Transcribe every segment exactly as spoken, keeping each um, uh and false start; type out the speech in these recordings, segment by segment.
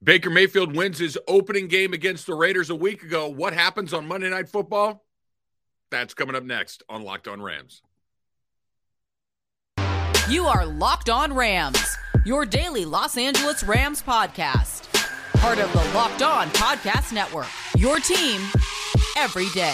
Baker Mayfield wins his opening game against the Raiders a week ago. What happens on Monday Night Football? That's coming up next on Locked On Rams. You are Locked On Rams, your daily Los Angeles Rams podcast. Part of the Locked On Podcast Network, your team every day.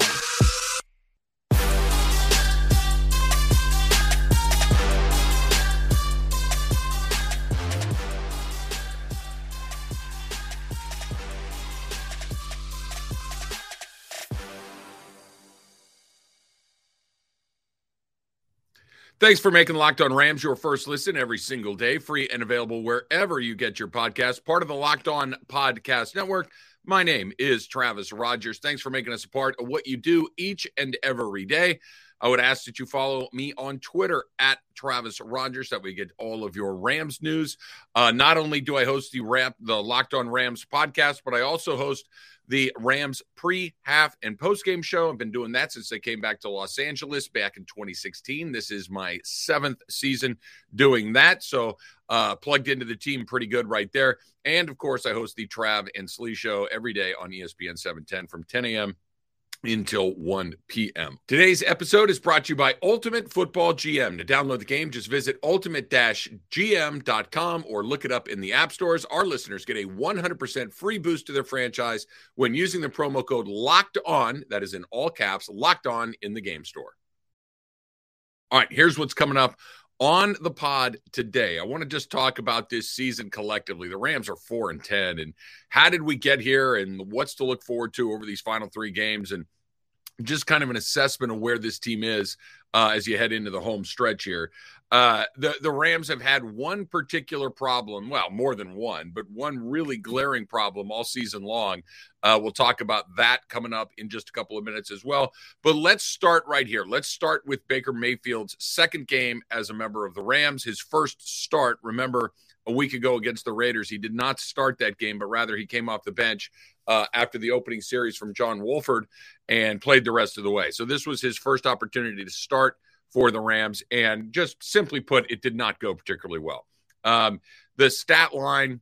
Thanks for making Locked On Rams your first listen every single day, free and available wherever you get your podcast, part of the Locked On Podcast Network. My name is Travis Rogers. Thanks for making us a part of what you do each and every day. I would ask that you follow me on Twitter at Travis Rogers, that we get all of your Rams news. Uh, not only do I host the, Ram, the Locked On Rams podcast, but I also host the Rams pre, half, and post-game show. I've been doing that since they came back to Los Angeles back in twenty sixteen. This is my seventh season doing that, so uh, plugged into the team pretty good right there. And, of course, I host the Trav and Slee show every day on E S P N seven ten from ten a.m. until one p.m. Today's episode is brought to you by Ultimate Football G M. To download the game, just visit ultimate dash g m dot com or look it up in the app stores. Our listeners get a one hundred percent free boost to their franchise when using the promo code Locked On, that is in all caps, Locked On, in the game store. All right, here's what's coming up on the pod today. I want to just talk about this season collectively. The Rams are four and ten, and how did we get here, and what's to look forward to over these final three games, and just kind of an assessment of where this team is uh, as you head into the home stretch here. Uh, the, the Rams have had one particular problem, well, more than one, but one really glaring problem all season long. Uh, we'll talk about that coming up in just a couple of minutes as well. But let's start right here. Let's start with Baker Mayfield's second game as a member of the Rams. His first start, remember, a week ago against the Raiders, he did not start that game, but rather he came off the bench uh, after the opening series from John Wolford and played the rest of the way. So this was his first opportunity to start for the Rams, and just simply put, it did not go particularly well. Um, the stat line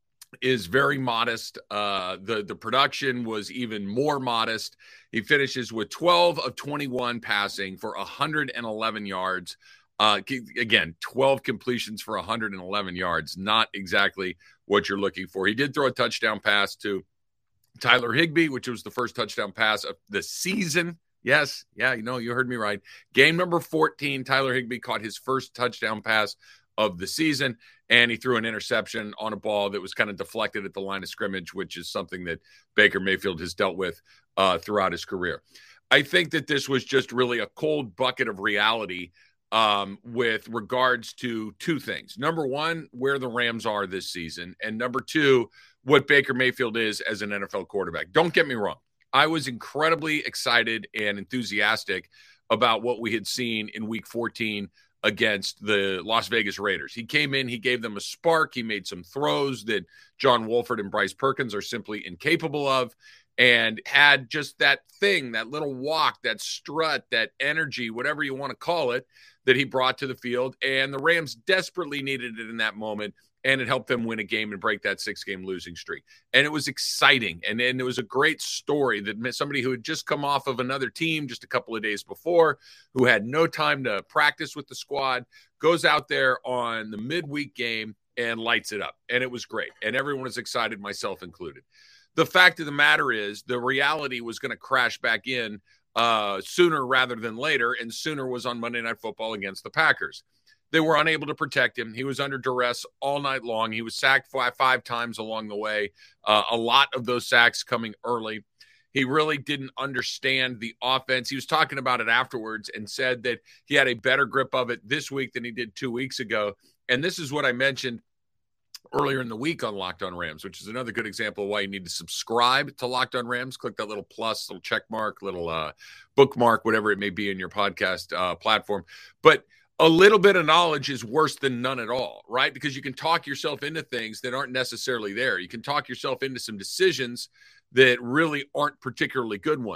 is very modest. Uh, the, the production was even more modest. He finishes with twelve of twenty-one passing for one hundred eleven yards. Uh, again, twelve completions for one hundred eleven yards. Not exactly what you're looking for. He did throw a touchdown pass to Tyler Higbee, which was the first touchdown pass of the season. Yes, yeah, you know, you heard me right. Game number fourteen, Tyler Higbee caught his first touchdown pass of the season, and he threw an interception on a ball that was kind of deflected at the line of scrimmage, which is something that Baker Mayfield has dealt with uh, throughout his career. I think that this was just really a cold bucket of reality um, with regards to two things. Number one, where the Rams are this season, and number two, what Baker Mayfield is as an N F L quarterback. Don't get me wrong. I was incredibly excited and enthusiastic about what we had seen in week fourteen against the Las Vegas Raiders. He came in, he gave them a spark, he made some throws that John Wolford and Bryce Perkins are simply incapable of, and had just that thing, that little walk, that strut, that energy, whatever you want to call it, that he brought to the field. And the Rams desperately needed it in that moment, and it helped them win a game and break that six-game losing streak. And it was exciting, and, and it was a great story that somebody who had just come off of another team just a couple of days before, who had no time to practice with the squad, goes out there on the midweek game and lights it up. And it was great, and everyone was excited, myself included. The fact of the matter is the reality was going to crash back in uh, sooner rather than later, and sooner was on Monday Night Football against the Packers. They were unable to protect him. He was under duress all night long. He was sacked five, five times along the way, uh, a lot of those sacks coming early. He really didn't understand the offense. He was talking about it afterwards and said that he had a better grip of it this week than he did two weeks ago. And this is what I mentioned earlier in the week on Locked On Rams, which is another good example of why you need to subscribe to Locked On Rams. Click that little plus, little check mark, little uh, bookmark, whatever it may be in your podcast uh, platform. But a little bit of knowledge is worse than none at all, right? Because you can talk yourself into things that aren't necessarily there. You can talk yourself into some decisions that really aren't particularly good ones.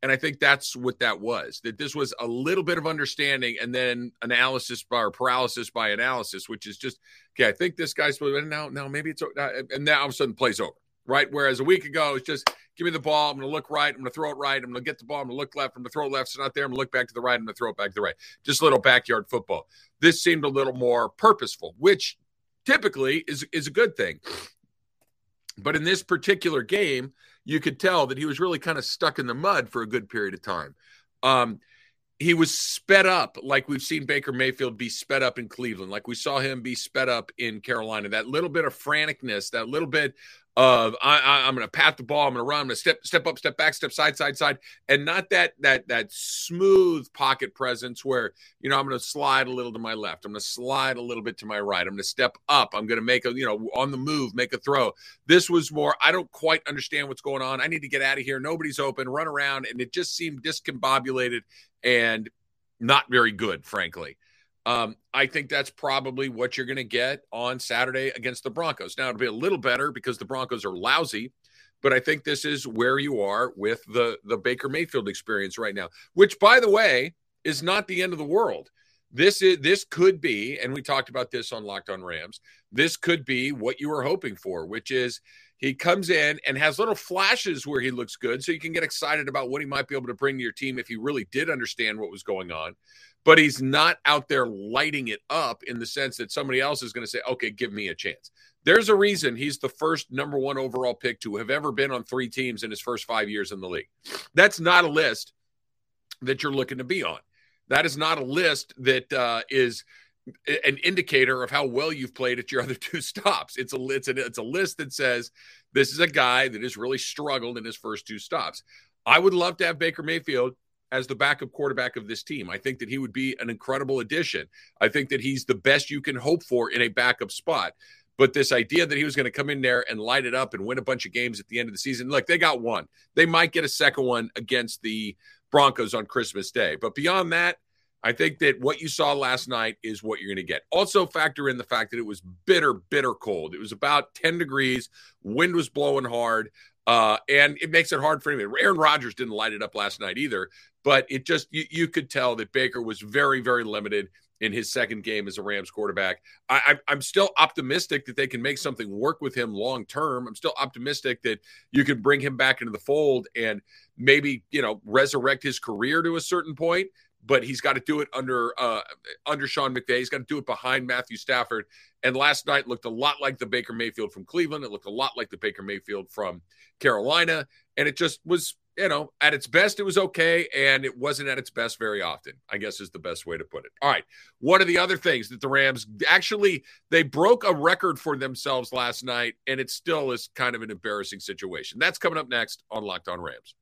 And I think that's what that was, that this was a little bit of understanding and then analysis by, or paralysis by analysis, which is just, okay, I think this guy's, and now, now maybe it's, and now all of a sudden plays over, right? Whereas a week ago, it's just, give me the ball, I'm going to look right, I'm going to throw it right, I'm going to get the ball, I'm going to look left, I'm going to throw it left, it's not there, I'm going to look back to the right, I'm going to throw it back to the right. Just a little backyard football. This seemed a little more purposeful, which typically is, is a good thing. But in this particular game, you could tell that he was really kind of stuck in the mud for a good period of time. Um, he was sped up like we've seen Baker Mayfield be sped up in Cleveland, like we saw him be sped up in Carolina. That little bit of franticness, that little bit of I, I, I'm going to pat the ball, I'm going to run, I'm going to step step up, step back, step side, side, side, and not that that that smooth pocket presence where, you know, I'm going to slide a little to my left, I'm going to slide a little bit to my right, I'm going to step up, I'm going to make a, you know, on the move, make a throw. This was more, I don't quite understand what's going on. I need to get out of here. Nobody's open, run around, and it just seemed discombobulated and not very good, frankly. Um, I think that's probably what you're going to get on Saturday against the Broncos. Now, it'll be a little better because the Broncos are lousy, but I think this is where you are with the, the Baker Mayfield experience right now, which, by the way, is not the end of the world. This is this could be, and we talked about this on Locked On Rams, this could be what you were hoping for, which is he comes in and has little flashes where he looks good, so you can get excited about what he might be able to bring to your team if he really did understand what was going on. But he's not out there lighting it up in the sense that somebody else is going to say, okay, give me a chance. There's a reason he's the first number one overall pick to have ever been on three teams in his first five years in the league. That's not a list that you're looking to be on. That is not a list that uh, is an indicator of how well you've played at your other two stops. It's a, it's a, it's a list that says this is a guy that has really struggled in his first two stops. I would love to have Baker Mayfield as the backup quarterback of this team. I think that he would be an incredible addition. I think that he's the best you can hope for in a backup spot. But this idea that he was going to come in there and light it up and win a bunch of games at the end of the season, look, they got one. They might get a second one against the Broncos on Christmas Day. But beyond that, I think that what you saw last night is what you're going to get. Also factor in the fact that it was bitter, bitter cold. It was about ten degrees. Wind was blowing hard. Uh, and it makes it hard for him. Aaron Rodgers didn't light it up last night either, but it just, you, you could tell that Baker was very, very limited in his second game as a Rams quarterback. I, I'm still optimistic that they can make something work with him long-term. I'm still optimistic that you can bring him back into the fold and maybe, you know, resurrect his career to a certain point, but he's got to do it under, uh, under Sean McVay. He's got to do it behind Matthew Stafford. And last night looked a lot like the Baker Mayfield from Cleveland. It looked a lot like the Baker Mayfield from Carolina. And it just was, you know, at its best, it was okay. And it wasn't at its best very often, I guess is the best way to put it. All right. One of the other things that the Rams actually, they broke a record for themselves last night, and it still is kind of an embarrassing situation. That's coming up next on Locked On Rams.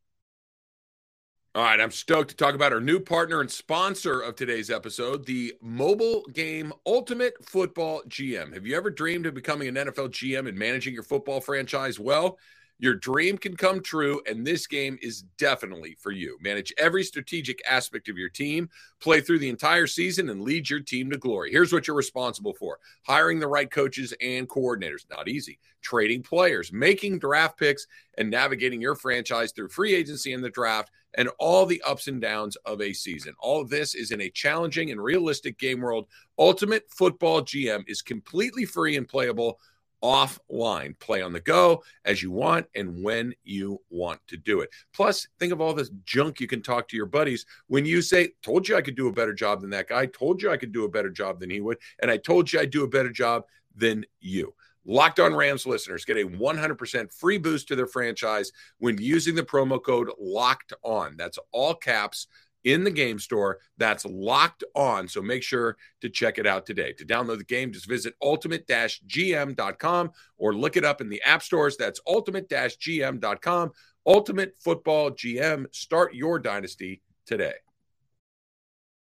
All right, I'm stoked to talk about our new partner and sponsor of today's episode, the mobile game Ultimate Football G M. Have you ever dreamed of becoming an N F L G M and managing your football franchise? Well, your dream can come true, and this game is definitely for you. Manage every strategic aspect of your team, play through the entire season, and lead your team to glory. Here's what you're responsible for. Hiring the right coaches and coordinators. Not easy. Trading players, making draft picks, and navigating your franchise through free agency and the draft, and all the ups and downs of a season. All of this is in a challenging and realistic game world. Ultimate Football G M is completely free and playable offline. Play on the go as you want and when you want to do it. Plus, think of all this junk you can talk to your buddies when you say, told you I could do a better job than that guy, told you I could do a better job than he would, and I told you I'd do a better job than you. Locked On Rams listeners get a one hundred percent free boost to their franchise when using the promo code Locked On. That's all caps in the game store. That's Locked On. So make sure to check it out today. To download the game, just visit ultimate dash g m dot com or look it up in the app stores. That's ultimate dash g m dot com. Ultimate Football G M. Start your dynasty today.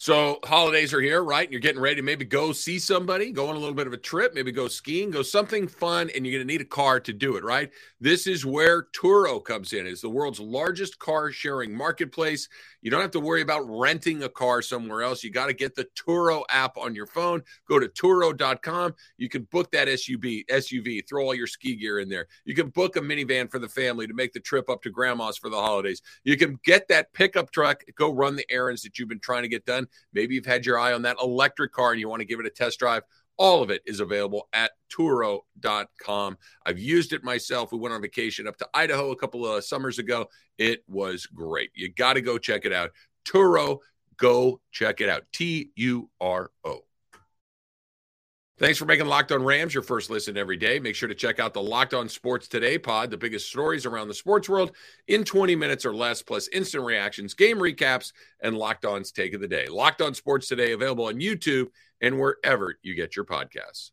So holidays are here, right? And you're getting ready to maybe go see somebody, go on a little bit of a trip, maybe go skiing, go something fun, and you're going to need a car to do it, right? This is where Turo comes in. It's the world's largest car sharing marketplace. You don't have to worry about renting a car somewhere else. You got to get the Turo app on your phone. Go to Turo dot com. You can book that S U V, S U V, throw all your ski gear in there. You can book a minivan for the family to make the trip up to grandma's for the holidays. You can get that pickup truck, go run the errands that you've been trying to get done. Maybe you've had your eye on that electric car and you want to give it a test drive. All of it is available at Turo dot com. I've used it myself. We went on vacation up to Idaho a couple of summers ago. It was great. You got to go check it out. Turo, go check it out. T U R O. Thanks for making Locked On Rams your first listen every day. Make sure to check out the Locked On Sports Today pod, the biggest stories around the sports world in twenty minutes or less, plus instant reactions, game recaps, and Locked On's Take of the Day. Locked On Sports Today, available on YouTube and wherever you get your podcasts.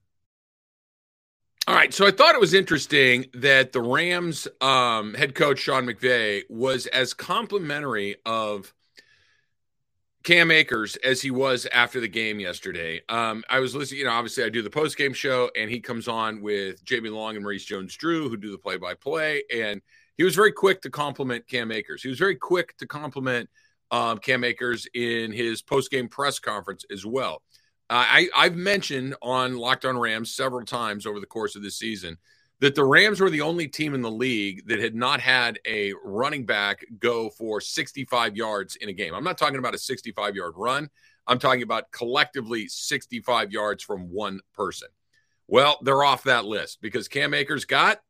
All right, so I thought it was interesting that the Rams um, head coach, Sean McVay, was as complimentary of Cam Akers as he was after the game yesterday. Um, I was listening, you know, obviously I do the post-game show, and he comes on with Jamie Long and Maurice Jones-Drew, who do the play-by-play, and he was very quick to compliment Cam Akers. He was very quick to compliment um, Cam Akers in his post-game press conference as well. Uh, I, I've mentioned on Locked On Rams several times over the course of this season that the Rams were the only team in the league that had not had a running back go for sixty-five yards in a game. I'm not talking about a sixty-five-yard run. I'm talking about collectively sixty-five yards from one person. Well, they're off that list because Cam Akers got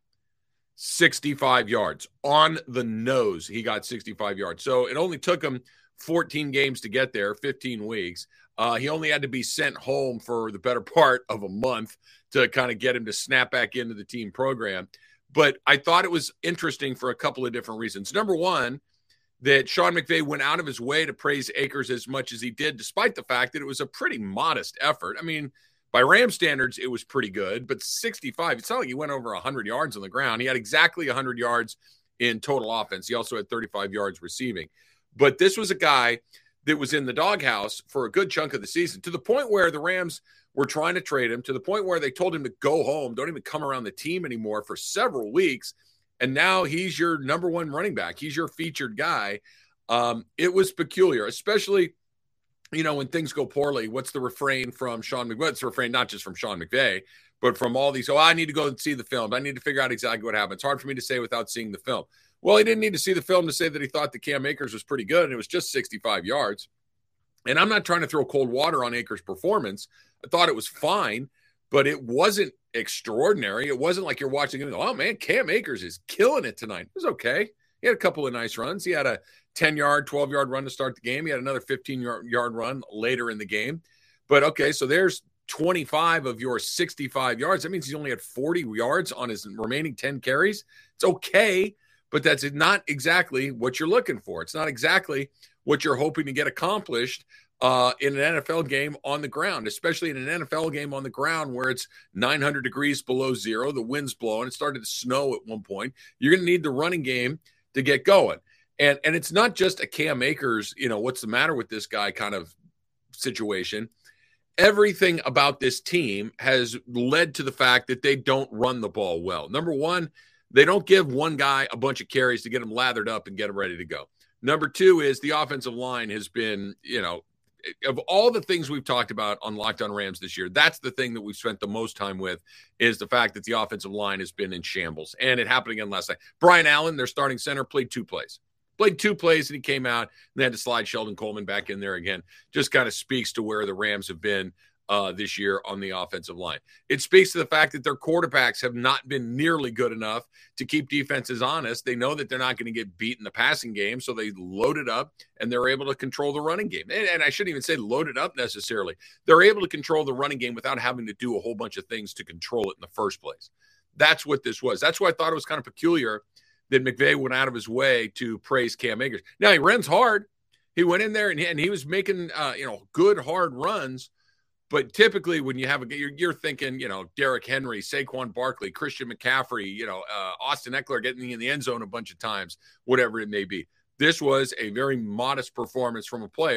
sixty-five yards. On the nose, he got sixty-five yards. So it only took him fourteen games to get there, fifteen weeks. Uh, he only had to be sent home for the better part of a month to kind of get him to snap back into the team program. But I thought it was interesting for a couple of different reasons. Number one, that Sean McVay went out of his way to praise Akers as much as he did, despite the fact that it was a pretty modest effort. I mean, by Ram standards, it was pretty good, but sixty-five, it's not like he went over one hundred yards on the ground. He had exactly one hundred yards in total offense. He also had thirty-five yards receiving. But this was a guy that was in the doghouse for a good chunk of the season, to the point where the Rams were trying to trade him, to the point where they told him to go home, don't even come around the team anymore for several weeks. And now he's your number one running back. He's your featured guy. Um, it was peculiar, especially, you know, when things go poorly. What's the refrain from Sean McVay? It's the refrain not just from Sean McVay, but from all these, oh, I need to go and see the film. I need to figure out exactly what happened. It's hard for me to say without seeing the film. Well, he didn't need to see the film to say that he thought that Cam Akers was pretty good, and it was just sixty-five yards. And I'm not trying to throw cold water on Akers' performance. I thought it was fine, but it wasn't extraordinary. It wasn't like you're watching and go, oh, man, Cam Akers is killing it tonight. It was okay. He had a couple of nice runs. He had a ten-yard, twelve-yard run to start the game. He had another fifteen-yard run later in the game. But, okay, so there's twenty-five of your sixty-five yards. That means he only had forty yards on his remaining ten carries. It's okay, but that's not exactly what you're looking for. It's not exactly what you're hoping to get accomplished uh, in an N F L game on the ground, especially in an N F L game on the ground where it's nine hundred degrees below zero, the wind's blowing, it started to snow at one point. You're going to need the running game to get going. And and it's not just a Cam Akers, you know, what's the matter with this guy kind of situation. Everything about this team has led to the fact that they don't run the ball well. Number one, they don't give one guy a bunch of carries to get him lathered up and get him ready to go. Number two is the offensive line has been, you know, of all the things we've talked about on Locked On Rams this year, that's the thing that we've spent the most time with, is the fact that the offensive line has been in shambles. And it happened again last night. Brian Allen, their starting center, played two plays. Played two plays and he came out and they had to slide Sheldon Coleman back in there again. Just kind of speaks to where the Rams have been Uh, this year on the offensive line. It speaks to the fact that their quarterbacks have not been nearly good enough to keep defenses honest. They know that they're not going to get beat in the passing game, so they load it up and they're able to control the running game. And, and I shouldn't even say load it up necessarily. They're able to control the running game without having to do a whole bunch of things to control it in the first place. That's what this was. That's why I thought it was kind of peculiar that McVay went out of his way to praise Cam Akers. Now, he runs hard. He went in there and he, and he was making uh, you know, good, hard runs. But typically when you have a, you're, you're thinking, you know, Derrick Henry, Saquon Barkley, Christian McCaffrey, you know, uh, Austin Eckler getting in the end zone a bunch of times, whatever it may be. This was a very modest performance from a player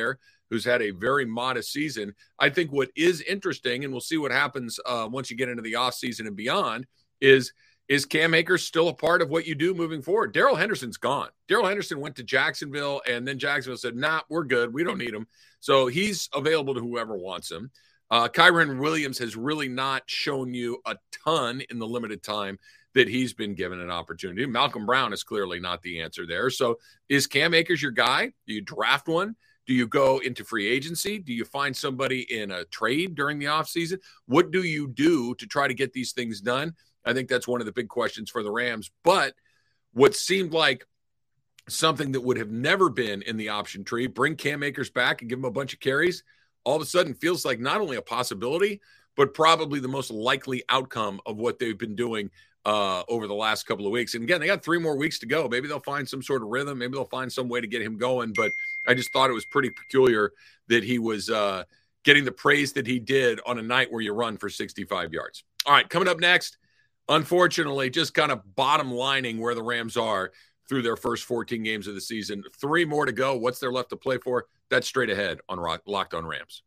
who's had a very modest season. I think what is interesting, and we'll see what happens uh, once you get into the offseason and beyond, is is Cam Akers still a part of what you do moving forward? Darrell Henderson's gone. Darrell Henderson went to Jacksonville, and then Jacksonville said, nah, we're good. We don't need him. So he's available to whoever wants him. Uh, Kyren Williams has really not shown you a ton in the limited time that he's been given an opportunity. Malcolm Brown is clearly not the answer there. So is Cam Akers your guy? Do you draft one? Do you go into free agency? Do you find somebody in a trade during the offseason? What do you do to try to get these things done? I think that's one of the big questions for the Rams. But what seemed like something that would have never been in the option tree, bring Cam Akers back and give him a bunch of carries, all of a sudden feels like not only a possibility, but probably the most likely outcome of what they've been doing uh, over the last couple of weeks. And again, they got three more weeks to go. Maybe they'll find some sort of rhythm. Maybe they'll find some way to get him going. But I just thought it was pretty peculiar that he was uh, getting the praise that he did on a night where you run for sixty-five yards. All right, coming up next, unfortunately, just kind of bottom lining where the Rams are through their first fourteen games of the season. Three more to go. What's there left to play for? That's straight ahead on Locked On Rams.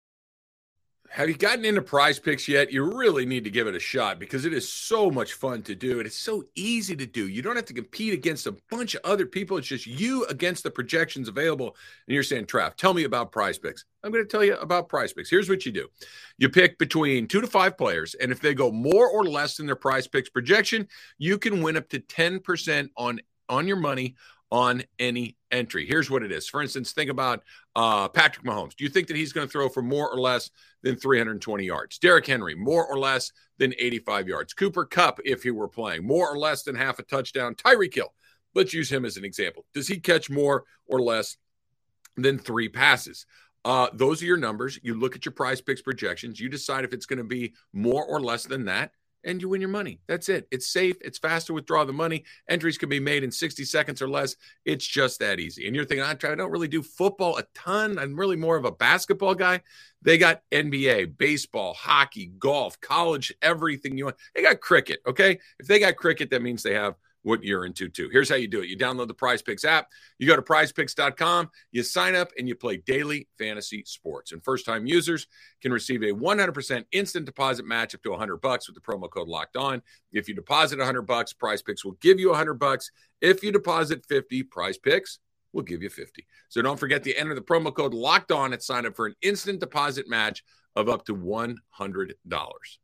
Have you gotten into Prize Picks yet? You really need to give it a shot because it is so much fun to do. And it's so easy to do. You don't have to compete against a bunch of other people. It's just you against the projections available. And you're saying, Trav, tell me about Prize Picks. I'm going to tell you about Prize Picks. Here's what you do. You pick between two to five players. And if they go more or less than their Prize Picks projection, you can win up to ten percent on, on your money on any entry. Here's what it is. For instance, think about uh, Patrick Mahomes. Do you think that he's going to throw for more or less than three hundred twenty yards? Derrick Henry, more or less than eighty-five yards. Cooper Kupp, if he were playing, more or less than half a touchdown. Tyreek Hill, let's use him as an example. Does he catch more or less than three passes? Uh, those are your numbers. You look at your Prize Picks projections. You decide if it's going to be more or less than that, and you win your money. That's it. It's safe. It's fast to withdraw the money. Entries can be made in sixty seconds or less. It's just that easy. And you're thinking, I don't really do football a ton. I'm really more of a basketball guy. They got N B A, baseball, hockey, golf, college, everything you want. They got cricket, okay? If they got cricket, that means they have what you're into too. Here's how you do it. You download the Prize Picks app. You go to prize picks dot com. You sign up and you play daily fantasy sports. And first-time users can receive a one hundred percent instant deposit match up to one hundred bucks with the promo code Locked On. If you deposit one hundred bucks, Prize Picks will give you one hundred bucks. If you deposit fifty, Prize Picks will give you fifty. So don't forget to enter the promo code Locked On and sign up for an instant deposit match of up to one hundred dollars.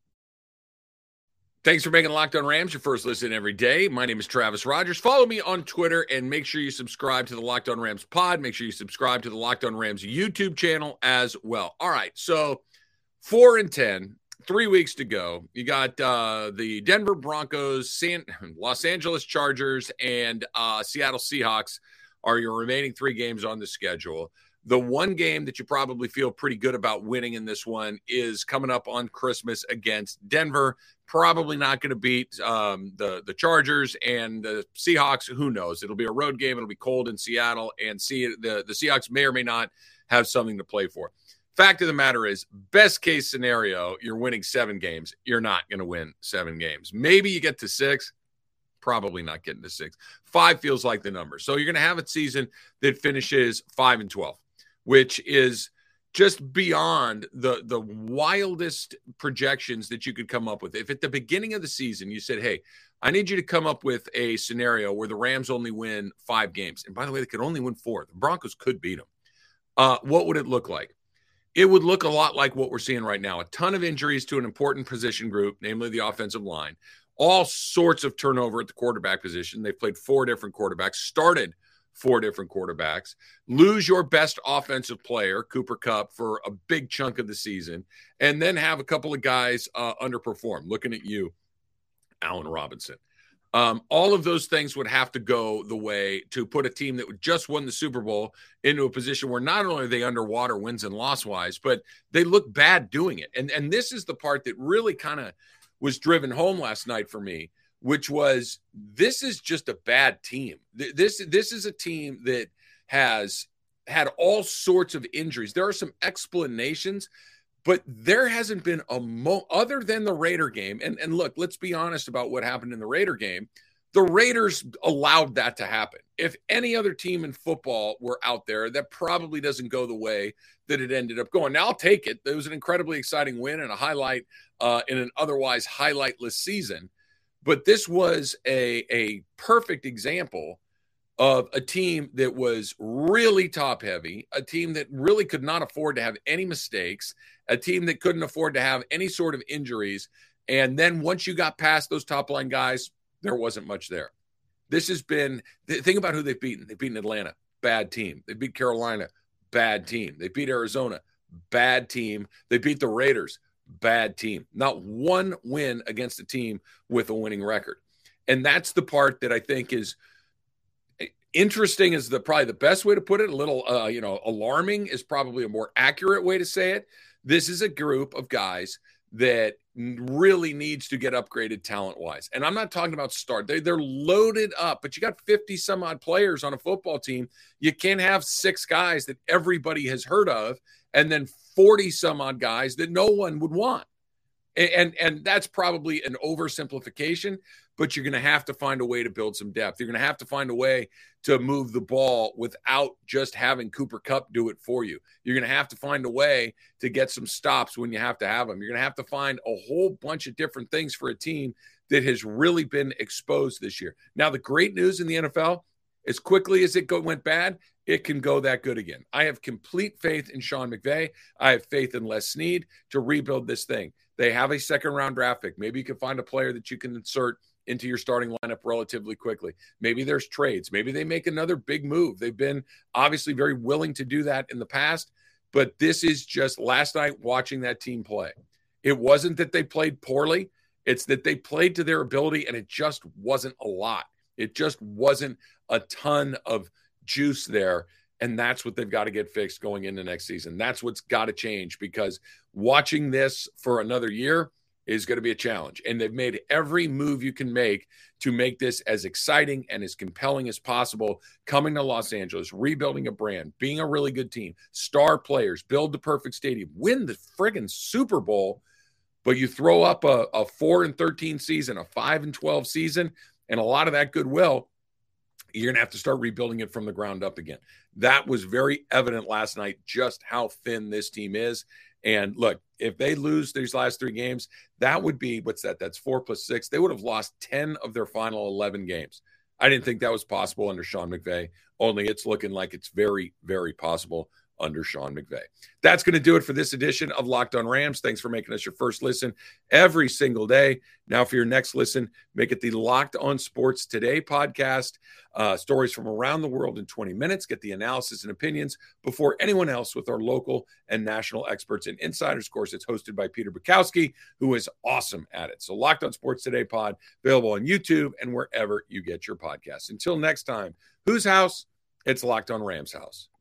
Thanks for making Locked On Rams your first listen every day. My name is Travis Rogers. Follow me on Twitter and make sure you subscribe to the Locked On Rams pod. Make sure you subscribe to the Locked On Rams YouTube channel as well. All right, so four and ten, three weeks to go. You got uh, the Denver Broncos, San, Los Angeles Chargers, and uh, Seattle Seahawks are your remaining three games on the schedule. The one game that you probably feel pretty good about winning in this one is coming up on Christmas against Denver. Probably not going to beat um, the, the Chargers and the Seahawks. Who knows? It'll be a road game. It'll be cold in Seattle, and see the, the Seahawks may or may not have something to play for. Fact of the matter is, best case scenario, you're winning seven games. You're not going to win seven games. Maybe you get to six. Probably not getting to six. Five feels like the number. So you're going to have a season that finishes five and twelve. Which is just beyond the, the wildest projections that you could come up with. If at the beginning of the season you said, hey, I need you to come up with a scenario where the Rams only win five games. And by the way, they could only win four. The Broncos could beat them. Uh, what would it look like? It would look a lot like what we're seeing right now. A ton of injuries to an important position group, namely the offensive line. All sorts of turnover at the quarterback position. They've played four different quarterbacks, started four different quarterbacks, lose your best offensive player, Cooper Kupp, for a big chunk of the season, and then have a couple of guys uh, underperform. Looking at you, Allen Robinson. Um, all of those things would have to go the way to put a team that just won the Super Bowl into a position where not only are they underwater wins and loss-wise, but they look bad doing it. And, and this is the part that really kind of was driven home last night for me, which was this is just a bad team. This, this is a team that has had all sorts of injuries. There are some explanations, but there hasn't been a mo other than the Raider game. And, and look, let's be honest about what happened in the Raider game. The Raiders allowed that to happen. If any other team in football were out there, that probably doesn't go the way that it ended up going. Now, I'll take it. It was an incredibly exciting win and a highlight uh, in an otherwise highlightless season. But this was a, a perfect example of a team that was really top-heavy, a team that really could not afford to have any mistakes, a team that couldn't afford to have any sort of injuries. And then once you got past those top-line guys, there wasn't much there. This has been – think about who they've beaten. They've beaten Atlanta, bad team. They beat Carolina, bad team. They beat Arizona, bad team. They beat the Raiders, bad team. Not one win against a team with a winning record. And that's the part that I think is interesting, is the probably the best way to put it. A little, uh, you know, alarming is probably a more accurate way to say it. This is a group of guys that really needs to get upgraded talent-wise. And I'm not talking about start. They, they're loaded up, but you got fifty some odd players on a football team. You can't have six guys that everybody has heard of and then forty some odd guys that no one would want. And, and, and that's probably an oversimplification, but you're going to have to find a way to build some depth. You're going to have to find a way to move the ball without just having Cooper Kupp do it for you. You're going to have to find a way to get some stops when you have to have them. You're going to have to find a whole bunch of different things for a team that has really been exposed this year. Now, the great news in the N F L, as quickly as it go, went bad, it can go that good again. I have complete faith in Sean McVay. I have faith in Les Snead to rebuild this thing. They have a second-round draft pick. Maybe you can find a player that you can insert into your starting lineup relatively quickly. Maybe there's trades. Maybe they make another big move. They've been obviously very willing to do that in the past, but this is just last night watching that team play. It wasn't that they played poorly. It's that they played to their ability, and it just wasn't a lot. It just wasn't a ton of juice there, and that's what they've got to get fixed going into next season. That's what's got to change, because watching this for another year is going to be a challenge. And they've made every move you can make to make this as exciting and as compelling as possible. Coming to Los Angeles, rebuilding a brand, being a really good team, star players, build the perfect stadium, win the friggin' Super Bowl, but you throw up a, a four and thirteen season, a five and twelve season, and a lot of that goodwill, you're going to have to start rebuilding it from the ground up again. That was very evident last night, just how thin this team is. And look, if they lose these last three games, that would be, what's that? That's four plus six. They would have lost ten of their final eleven games. I didn't think that was possible under Sean McVay, only it's looking like it's very, very possible under Sean McVay. That's going to do it for this edition of Locked on Rams. Thanks for making us your first listen every single day. Now for your next listen, make it the Locked on Sports Today podcast. Uh, stories from around the world in twenty minutes. Get the analysis and opinions before anyone else with our local and national experts and insiders. Of course, it's hosted by Peter Bukowski, who is awesome at it. So Locked on Sports Today pod, available on YouTube and wherever you get your podcasts. Until next time, whose house? It's Locked on Rams house.